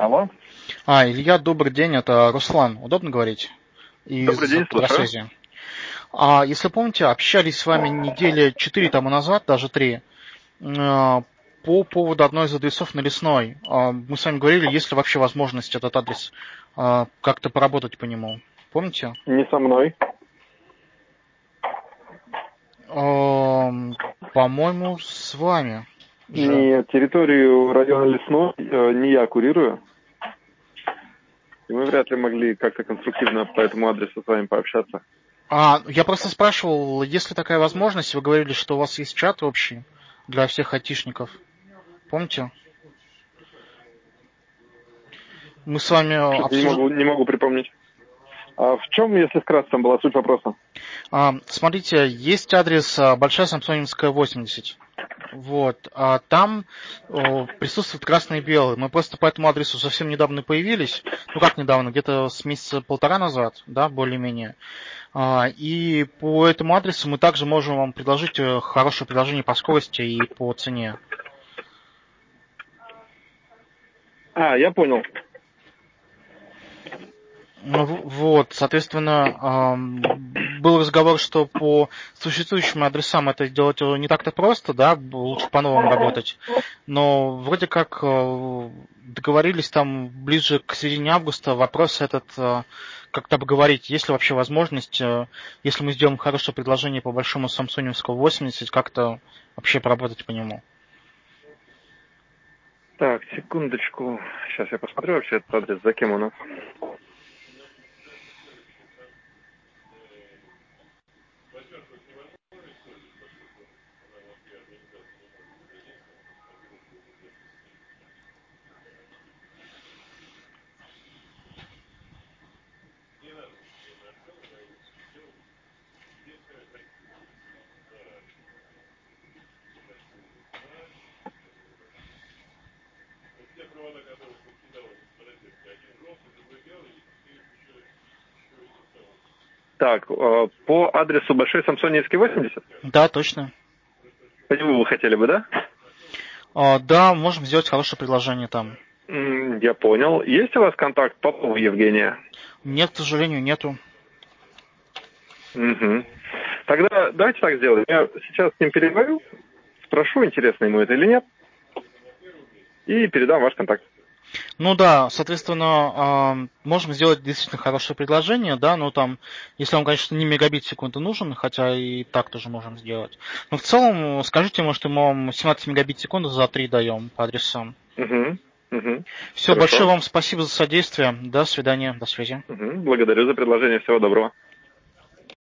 Алло. Илья, добрый день, это Руслан. Удобно говорить? Добрый день, слушаю. Связи. Если помните, общались с вами недели 4 тому назад, даже 3, по поводу одной из адресов на Лесной. Мы с вами говорили, есть ли вообще возможность этот адрес как-то поработать по нему. Помните? Не со мной. По-моему, с вами. Нет, территорию района Лесной не я курирую. И мы вряд ли могли как-то конструктивно по этому адресу с вами пообщаться. Я просто спрашивал, есть ли такая возможность, вы говорили, что у вас есть чат общий для всех айтишников. Помните? Мы с вами Не могу припомнить. А в чем, если вкратце, там была суть вопроса? Смотрите, есть адрес Большая Самсоневская, 80. Вот. Там присутствует красный и белый. Мы просто по этому адресу совсем недавно появились. Ну как недавно, где-то с месяца полтора назад, да, более-менее. И по этому адресу мы также можем вам предложить хорошее предложение по скорости и по цене. Я понял. Вот, соответственно, был разговор, что по существующим адресам это сделать не так-то просто, да, лучше по-новому работать. Но вроде как договорились там ближе к середине августа вопрос этот как-то обговорить, есть ли вообще возможность, если мы сделаем хорошее предложение по большому Самсоневскому 80, как-то вообще поработать по нему. Так, секундочку. Сейчас я посмотрю вообще этот адрес, за кем у нас. Так, по адресу Большой Самсоневский, 80? Да, точно. По нему вы хотели бы, да? Да, можем сделать хорошее предложение там. Я понял. Есть у вас контакт Попова Евгения? Нет, к сожалению, нету. Угу. Тогда давайте так сделаем. Я сейчас с ним переговорю, спрошу, интересно ему это или нет, и передам ваш контакт. Ну да, соответственно, можем сделать действительно хорошее предложение, да, но там, если вам, конечно, не мегабит в секунду нужен, хотя и так тоже можем сделать. Но в целом, скажите ему, что мы вам 17 мегабит в секунду за 3 даем по адресам. Угу. Все, большое вам спасибо за содействие. До свидания, до связи. Благодарю за предложение, всего доброго.